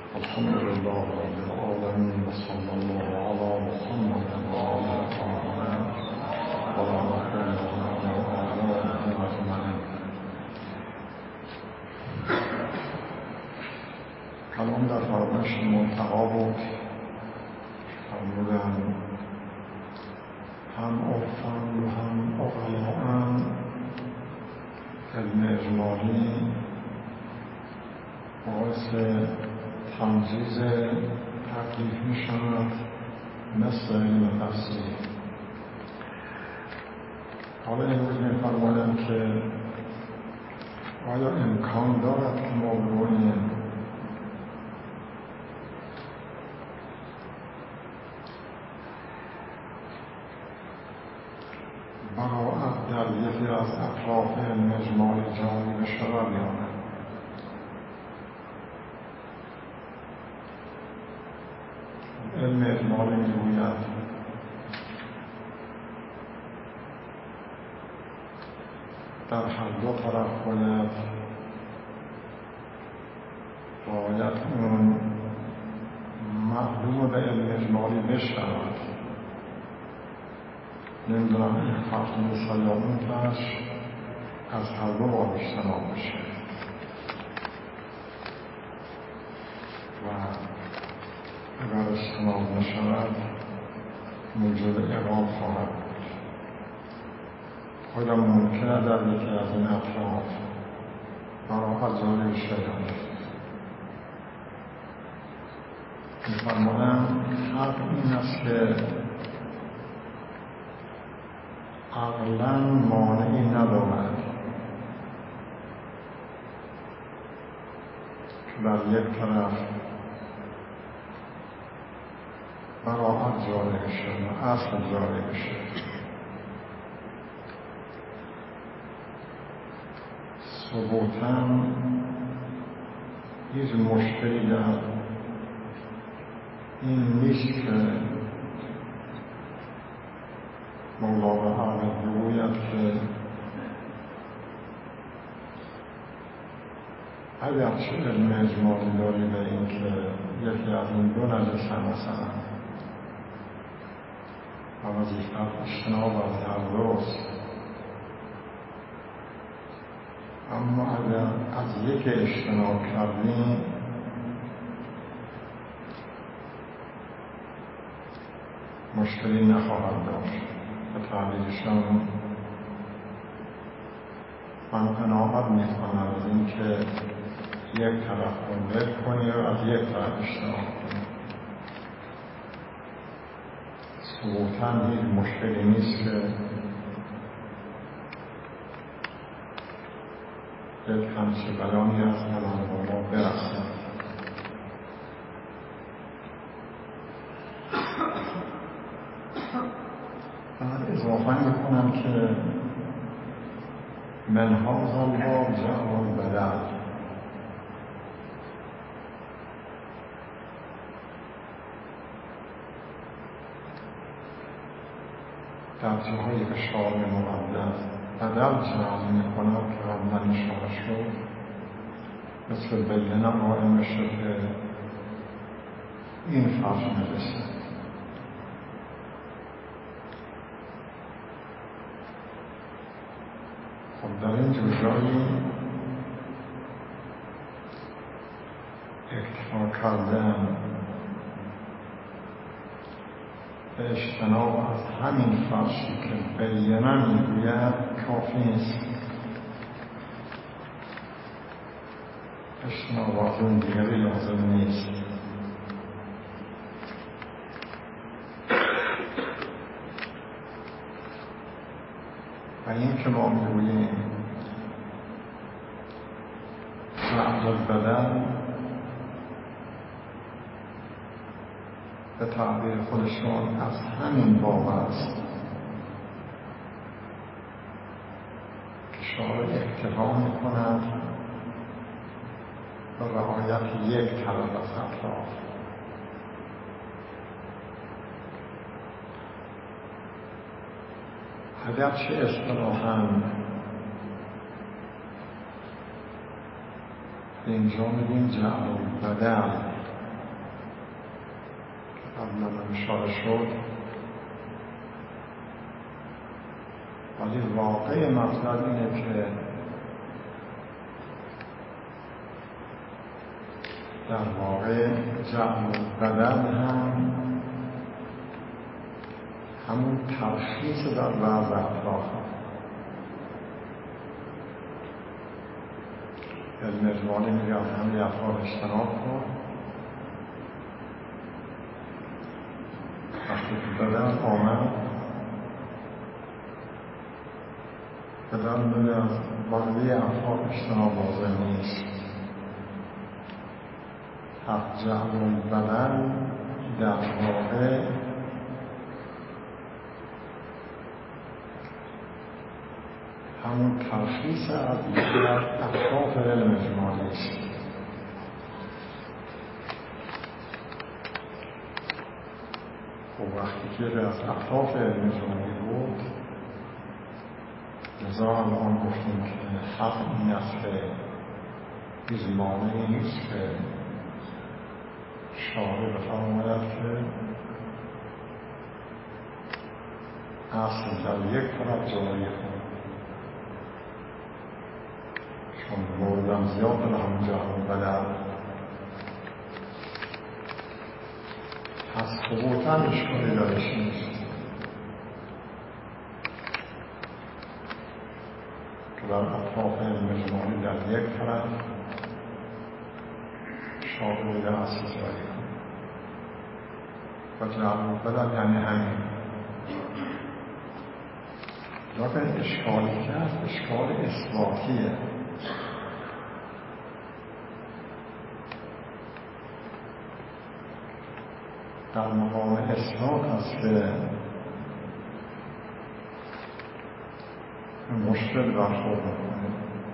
الحمد لله رب العالمين وصلى الله على محمد وعلى آله أجمعين. کلام در فرمایش منتقا بود. فرمودن هم عرفاً و هم عقلاء علم اجمالی باعث تمجیز تکلیف می شود مثل علم تفسیر. حالا امروز می فرمایم که آیا امکان دارد که ما بگوییم براعت در یکی از اطراف علم اجمالی جاری بشود یا نه؟ علم اجمالی میگوید در هر دو طرف باید اون معلوم به علم اجمالی بشود. نمیدونم این فرق نیست یا اون فرش از هر دو باید اجتناب بشه و اگر اجتناب نشود موجب اعراب خواهد بود. آیا ممکنه در یکی از این اطراف براعت جاری بشه یا نه؟ می‌فرمایند حق این است که عقلاً مانعی ندارد که در یک طرف براعت جاری بشه و اصل جاری بشه. ثبوتاً هیچ مشکلی در این نیست که مولانا احمد بگوید که اگرچه علم اجمالی داری به این که یکی از این دو نجس مثلا و وظیفت اجتناب از هر دوست، اما اگر از یک اجتناب کردیم مشکلی نخواهد داشت. به تعبیرشان من قناعت میکنم از این که یک طرف رو ول کنی و از یک طرف اجتناب کنی. ثبوتاً هیچ مشکلی نیست که یک همچه بیانی از علماء برسد. بعد اضافه میکنم که من هذا الباب جعل البدل، در جاهای اشاره مقدس بدل جعل میکنم که قبلا اشاره شد، مثل بینه قائم شد که این فرض نرسه. خب در این جایی اکتفا کردن به اجتناب از همین فرشی که بینه میگوید کافی نیست. اجتناب از اون دیگری لازم نیست. و این که ما میگوییم جعل البدل به تعبیر خودشون از همین باب است که شارع اکتفا میکند به رعایت یک طرف از اطراف. اگرچه اصطلاحاً اینجا میگیم جعل البدل اشاره شد، ولی واقع مطلب اینه که در واقع جعل بدن همون ترخیص در بعض اطراف علم اجمالی میگه از همه افراد اجتناب کن. وقتی که بدن آمد، بدن میگه از بقیه افراد اجتناب واضح نیست. حق جعل بدن در واقع همون ترخیص از یکی از اطراف علم اجمالی است. و وقتی که از اطراف علم اجمالی بود، لذا الان گفتیم که حق این است که هیچ مانعی نیست که شارع بفرماید که اصل در یک طرف جاری کند، چون موردم زیاد به همون جهان بدن از ثبوتن اشکالی درش نیست که در اطراف علم اجمالی در یک طرف شارع در اصل جاری کند و جعل بدن یعنی همین. لیکن اشکالی که هست اشکال اثباتیه. در مقام اثبات هست که مشکل برخورد میکنه.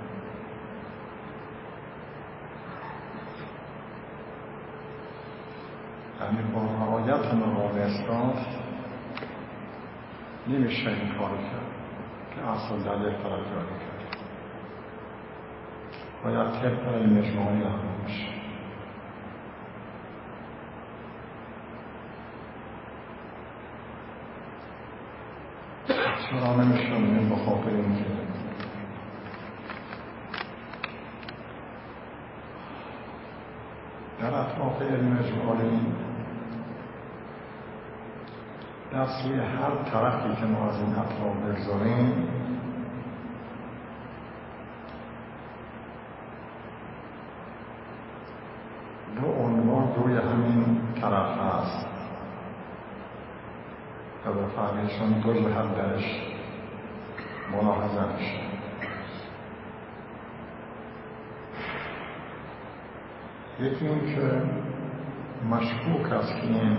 یعنی با رعایت مقام اثبات نمیشه این کار کرد که اصل در یک طرف جاری کرد. باید طبق علم اجمالی هم میشه. چرا نمیشه این بخاطر این که در اطراف علم اجمالی دست روی هر طرفی که ما از این اطراف بگذاریم دو عنوان روی همین طرف هست و به فهمیشون دو جهت درش ملاحظه میشه. یکی این که مشکوک است که این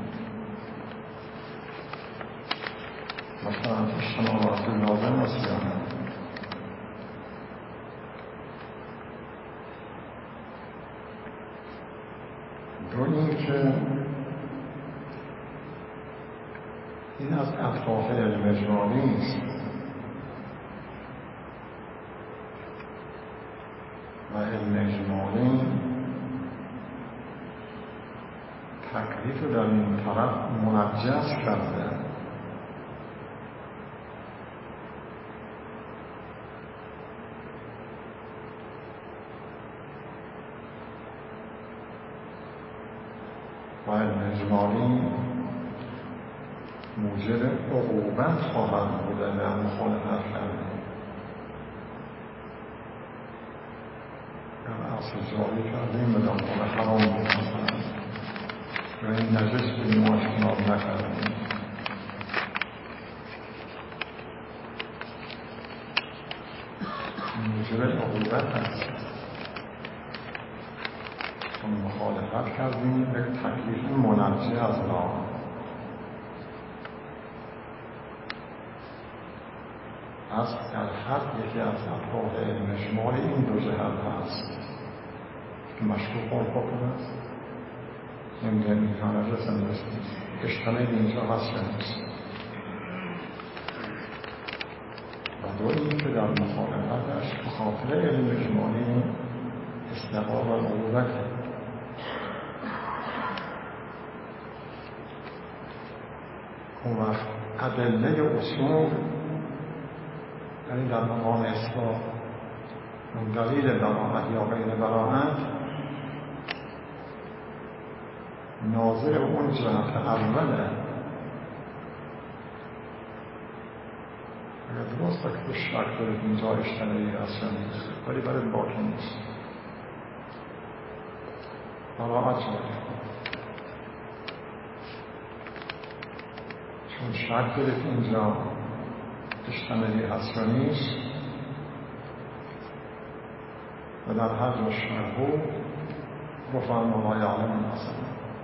مثلا اجتنابات لازم است یا نه. دو این که این از اطراف علم اجمالی نیست و علم اجمالی تکلیف در این طرف منجز کرده. و علم اجمالی موجب عقوبت خواهد بوده و مخالفت کرده. یا اصل جاری کردیم به دنبال حرام بودن و این نجس بودیم ما اجتناب نکردیم. موجب عقوبت هست. چون مخالفت کردیم به تکلیف منجی از نام. از در حد یکی از اطراف علم اجمالی این دو جهت هست که مشکوک الحکم است. نمیگن اینجا نجس نیست، اشتمال اینجا هست یا نیست. و دو این که در مخالفتش به خاطر علم اجمالی استقرار و عقوبت اون وقت ادله اصول، یعنی در مقام اثبات اون دلیل براءت یا غیر براءت ناظر اون جهت اوله. اگر درسته که تو شک دارید اینجا اشتباهی هست یا نیست، ولی برای باقی نیست. براءت جاری چون شک دارید اینجا اشتباهی هست یا نیست و در هر جا شک بود رفع ما یعلم اصلا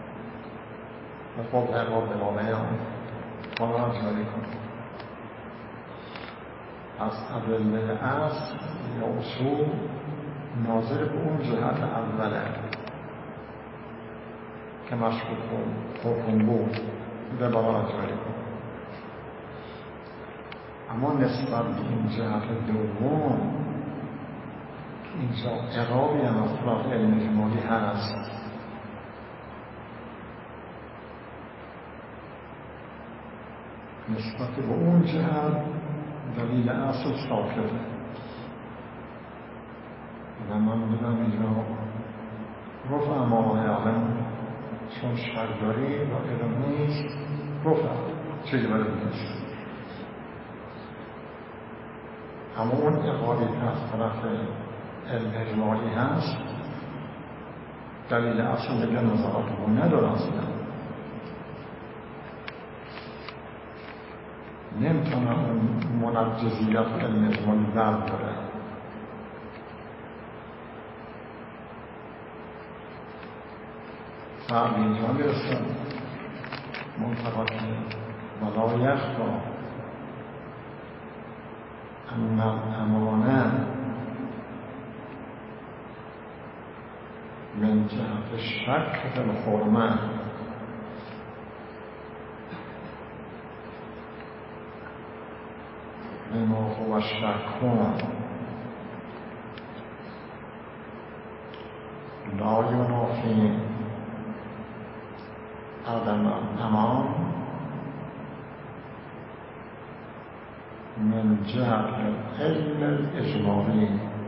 و خب اقرار بلامه هم براءت جاری کنید. از ادله اصل یا اصول ناظر به اون جهت اوله که مشکوک حکم بود به براءت جاری کنید. اما نسبت به این جهت دوم اینجا اقرابی هم از طرف علم اجمالی هست. نسبت به اون جهت دلیل اصل ساکته و من بودم اینجا رفع ما یعلم چون شک داری و علم نیست رفع چیزی برای نیست. اما اون اقراری که از طرف علم اجمالی هست دلیل اصل دیگه نظرات رو نداره اصلا. نمیتونه اون منجزیت علم اجمالی برداره. فرد اینجا میرسه منطقه ولا یخفی ان الامانه من جهت الشک فی الحرمه بما هو شک لا ینافی عدم الامان من جهت علم الاجمالی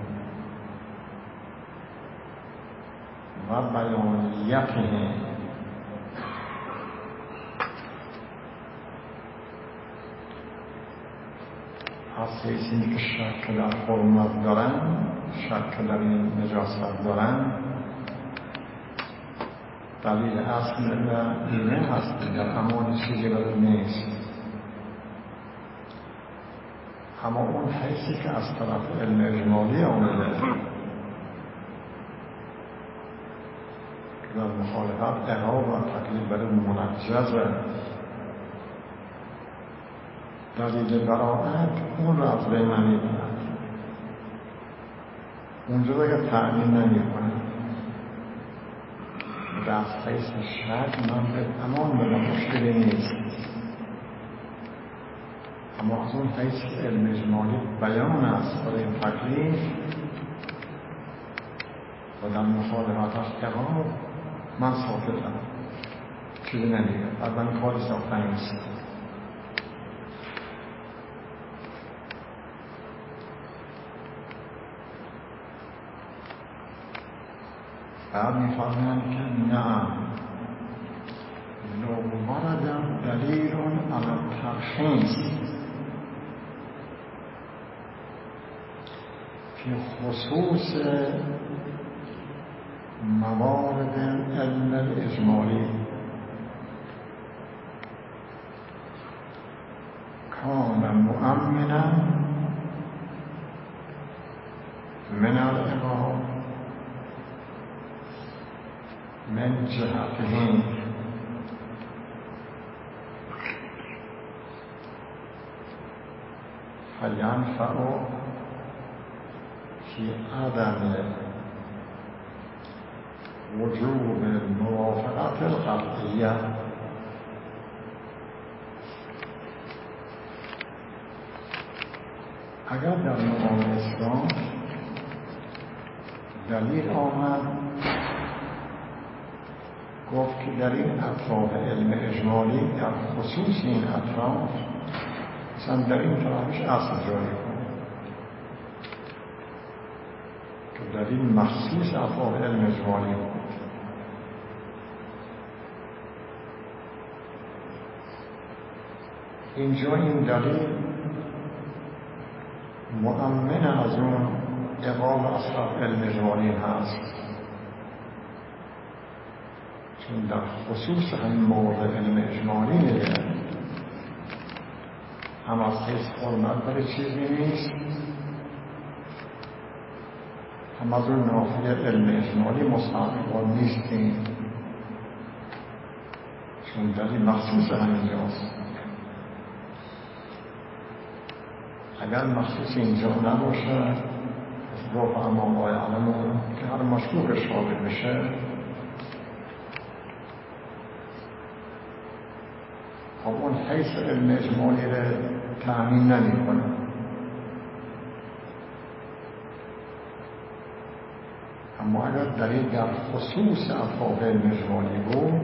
و بیانیته از حیثی که شک در حرمت دارن، شک در این نجاست دارن، دلیل اصل و اینه هست در امان چیزی برای نیست. اما اون حیثی که از طرف علم اجمالی آمده که در مخالفت اعراب و تقلیل برای منجزه دلیل براءت اون را از بین نمیبرد. اونجا دیگه تعمین نمیکنه. از حیث شک من به امان بدم مشکلی نیست. اما از اون حیث علم اجمالی بیان است برای این تکلیف و در مخالفت از اعراب من ساکتم، چیزی نمیگم، بعد من کاری ساختن نیست. بعد می‌فرمایند که نعم لو ورد دلیل علی الترخیص فی خصوص موارد علم الاجمالی کان مؤمنا من الإقرار من جهتهم فینفع فی عدم وجوب الموافقت القطعیه. اگر در مقام اسلام دلیل آمد گفت که در این اطراف علم اجمالی در خصوص این اطراف مثلا در این طرفش اصل جاری کنه که در این مخصوص اطراف علم اجمالی بود. اینجا این دلیل مؤمن از اون اقام اصحاب علم اجمالی هست، چون در خصوص همین مورد علم اجمالی میگه هم از حیث حرمت برای چیزی نیست، هم از اون نافی علم اجمالی مستحقا نیستیم، چون دلیل مخصوص همینجاست. اگر مخصوص اینجا نباشه گفت امام آقای علمون که هر مشکوک شامل بشه خب اون حیث علم اجمالی رو تأمین نمی کنه. اما اگر دلیل در خصوص افراد علم اجمالی بود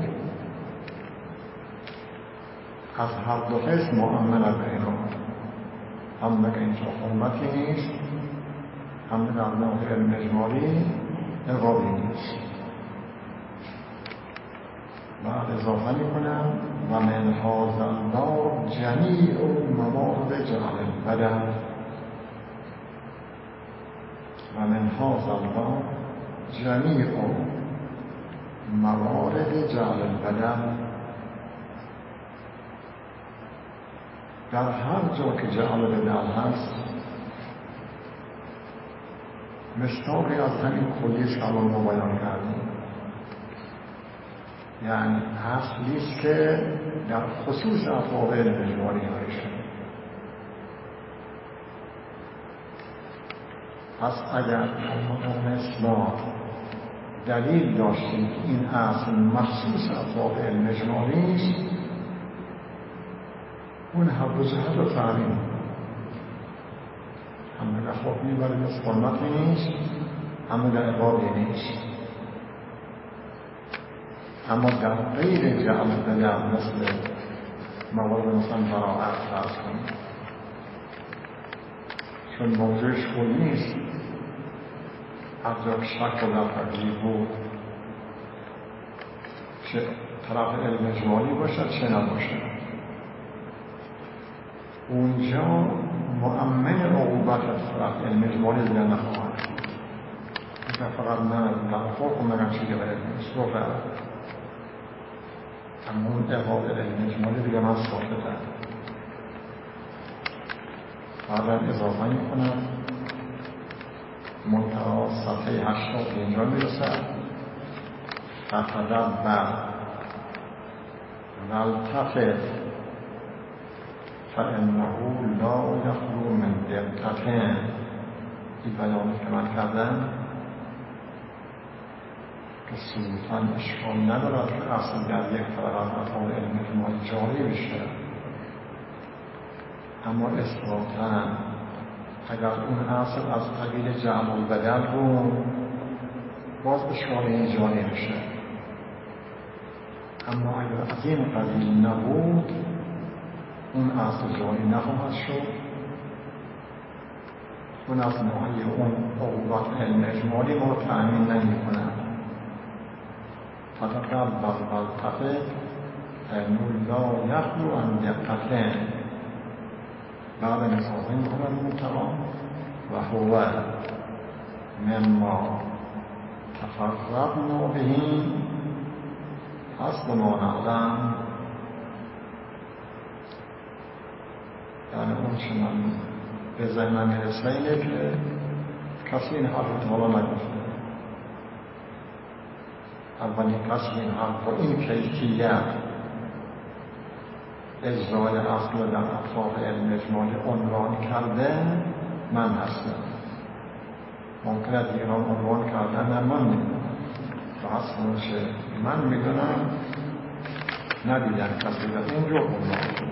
از هر دو حیث مؤمن به اینا، هم بگه اینجا حرمتی نیست، هم در نوع علم اجمالی اقابی نیست. بعد اضافه میکنم و من هذا الباب جمیع موارد جعل البدن و من هذا الباب جمیع موارد جعل البدن، در هر جا که جعل بدن هست مستاقی از همین کلیش الان ما بیان کردیم، یعنی اصلیست که در خصوص افراد علم اجمالی هایشه. پس اگر ما اسلام دلیل داشتیم که این اصل مخصوص افراد علم اجمالی است، اون هر دو جهت رو تعمیم هم در حکمی برای مثل حرمتی نیست، هم در عقابی نیست. اما در غیر جعل بدن مثل موارد مثلا براعت فرض کنیم، چون موضوعش خود نیست از جا شک و نفردی بود چه طرف علم اجمالی باشد چه نباشد، اونجا مؤمن عقوبت طرف علم اجمالی دیگر نخواهد که فقط من فرق مگم چیزی غیر نیست رو فرد، اما اون اقاب علم اجمالی دیگر من ثابتم. بعدا اضافه میکنم منتها صفحه 80 اینجا میرسد فتدبر والتفت فانه لا یخلو من دقتین. این بیانی که من کردم که سلطان اشکال ندارد که اصل در یک طرف افعال علم اجمالی جاری بشه، اما اثباتاً اگر اون اصل از قبیل جعل البدن بود باز اشکال جاری بشه، اما اگر از این قبیل نبود اون اصل جاری نخواهد شد، اون از نوعی اون عقوبت علم اجمالی ما رو تأمین نمی کنند. فتقبل والتفت فانه لا یخلو عن دقتین. بعد اضافه میکنم منتها و هو مما تفرقنا به حسب ما نعلم، یعنی اون چه من به ذهنم میرسه اینه که کسی این حرف حالا نگفته. اولین کسی این حرف با این کیفیت اجرای اصل در اطراف علم اجمالی عنوان کرده من هستم. ممکنه دیگران عنوان کردن من میدونم و اصلا چه من میدونم ندیدن کسی در اینجا عنوان کنه.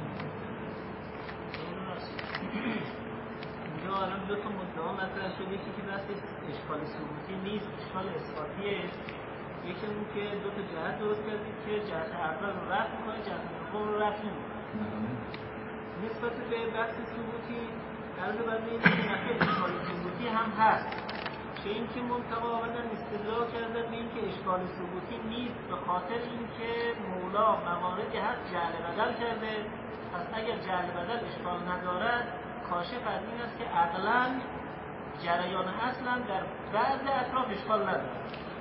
اینجا الان دو تا مدعا مطرح شده، یکی که بحث اشکال ثبوتی نیست، اشکال اثباتیه. یکی اون که دو تا جهت درست کردید که جهت اول رو رفع می‌کنه، جهت دوم رو رفع نمی‌کنه. نسبت به بحث ثبوتی عرض بر این که اشکال ثبوتی هم هست، چه اینکه منطقه آمدن استدلال کردن به اینکه اشکال ثبوتی نیست به خاطر اینکه مولا مواردی هست جعل بدل کرده، پس اگر جعل بدل اشکال ندارد کاشف از این است که عقلاً جریان اصلا در بعض اطراف اشکال نداره.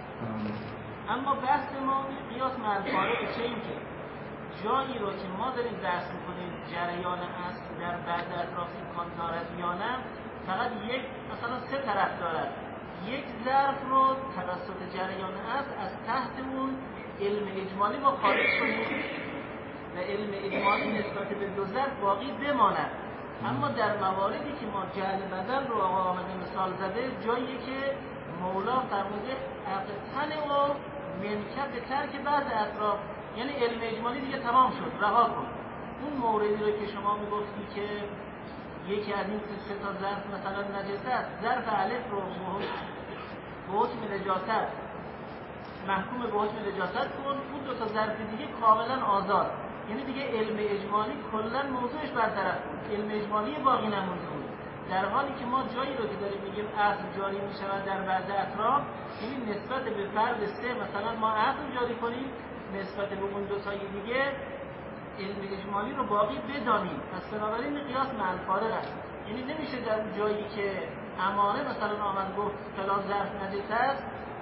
اما بحث ما قیاس مع الفارق، چه اینکه جایی رو که ما داریم درس میکنیم جریان اصل در بعض اطراف امکان دارد یا نه، فقط یک مثلا سه طرف دارد، یک ظرف رو توسط جریان اصل از تحت اون علم اجمالی ما خارج کنیم و علم اجمالی نسبت به دو ظرف باقی بماند. اما در مواردی که ما جعل بدل رو آقا آمده مثال زده، جایی که مولا فرموده تن و منکب به ترک بعض اطراف، یعنی علم اجمالی دیگه تمام شد، رها کن. اون موردی رو که شما میگفتی که یکی از این سه تا ظرف مثلا نجاست، ظرف الف رو به حکم نجاست محکوم به حکم نجاست کن، اون دو تا ظرف دیگه کاملا آزاد، یعنی دیگه علم اجمالی کلا موضوعش برطرف بود، علم اجمالی باقی نمونده بود. در حالی که ما جایی رو که داریم میگیم اصل جاری میشود در بعض اطراف، یعنی نسبت به فرد سه مثلا ما اصل جاری کنیم، نسبت به اون دو تای دیگه علم اجمالی رو باقی بدانیم. پس بنابراین قیاس مع الفارق است، یعنی نمیشه در جایی که اماره مثلا آمد گفت فلان ظرف نجس است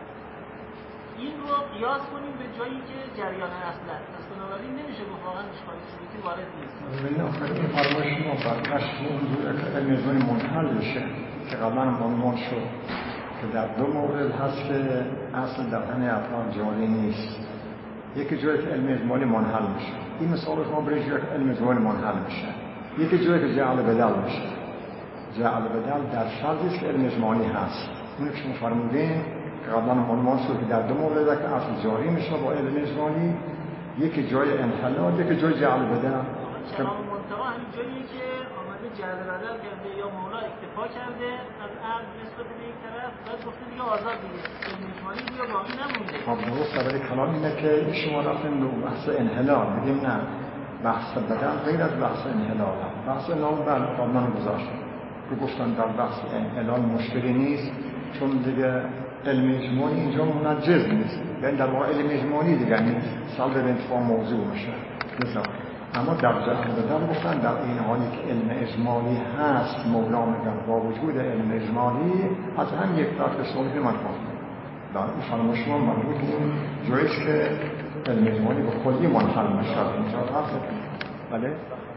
این رو قیاس کنیم به جایی که جریان اصل است. پس بنابراین نمیشه گفت واقعا اشکال ثبوتی وارد نیست. ببین آخر این فرمایش ما برگشت موضوع که علم اجمالی منحل بشه که قبلا عنوان شد که در دو مورد هست که اصل در همه اطراف جاری نیست. یکی جایی که علم اجمالی منحل میشه، این مثال شما برای جایی که علم اجمالی منحل میشه. یکی جایی که جعل بدل میشه. جعل بدل در شرطی است که علم اجمالی هست. اون که شما فرمودین که قبلا عنوان شد که در دو مورد که اصل جاری میشه با علم اجمالی، یکی جای انحلال، یکی جای جعل بدل. کلام منتقا همین جایی که آمده جعل بدل کرده یا مولا اکتفا کرده از عقل نسبت به یک طرف، بعد گفته دیگه آزاد دیگه علم اجمالی دیگه باقی نمونده. خب درسته، ولی کلام اینه که شما رفتن به بحث انحلال، میگیم نه بحث بدل غیر از بحث انحلال. بحث انحلال قبلا گذاشت که گفتن در بحث انحلال مشکلی نیست چون دیگه علم اجمالی اینجا منجز نیست، یعنی در واقع علم اجمالی دیگه نیست، سلب انتفاع موضوع میشه. اما در جعل بدل گفتن در این حالی که علم اجمالی هست، مولا میگن با وجود علم اجمالی از هم یک طرف صلح من کنیم. در این فرمایش ما مربوط این جاییست که علم اجمالی به کلی منحل میشه. اینجا هست بله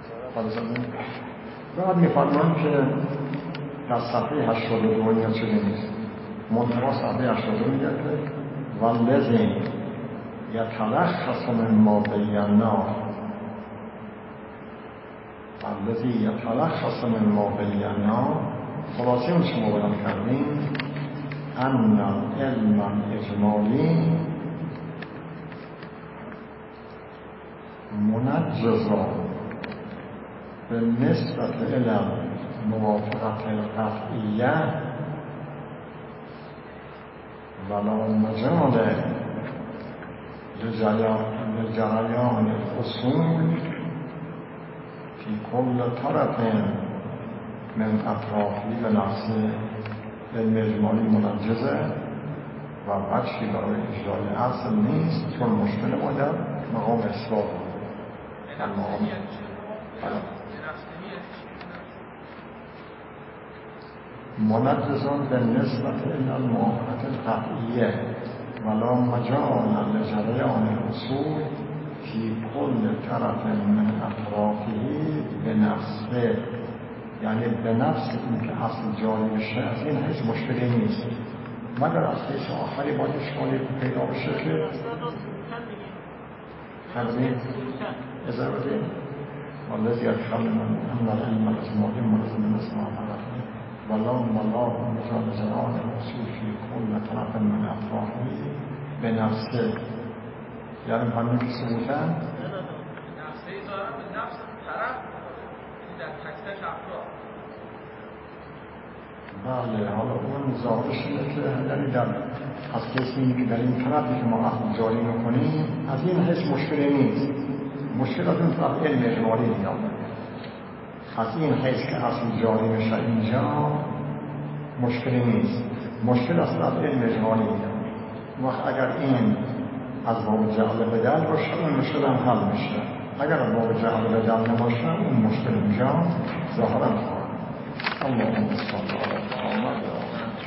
بعد میفرمان که در صفحه 82 یا چه نیست منتقا صفحه 82 میگه که والذین یتلخص من ما بینا والذی یتلخص من ما بینا، خلاصه اون شما بیان کردیم ان العلم اجمالی منجزا به نسبت علم موافقت القطعیه ولا مجال لجریان الاصول فی کل طرف من اطرافی به نفس علم اجمالی منجزه و بچی برای اجرای اصل نیست چون مشکل ما در مقام اثبات در مقام منجزان به نسبت الموافقت القطعیه ولا مجال لجریان الاصول فی کل طرف من اطرافی به نفسه، یعنی به نفس این که اصل جاری بشه از این هیچ مشکلی نیست مگر از حیث آخری باید اشکالی پیدا بشه که خبرین اضافه دیم والذی ادخل من امن العلم الاجمالی ملزم اسم عملته والله مجال جریان الاصول فی کل طرف من اطرافی به نفسه، یعنی همین که ثبوتن نفسه دارم به نفس طرف در تک تک افراد بله، حالا اون ظاهرش اینه که یعنی از کسی که در این طرفی که ما اصل جاری میکنیم از این حیث مشکلی نیست. مشکل از اون طرف علم اجمالی دیگه از این حیث که اصل جاری میشه اینجا مشکلی نیست. مشکل از طرف علم اجمالی دیگه وقت اگر این از باب جعل بدل باشه اون مشکل هم حل میشه. اگر از باب جعل بدل نباشه اون مشکل اینجا ظاهرا خواهد. اللهم صل علی محمد.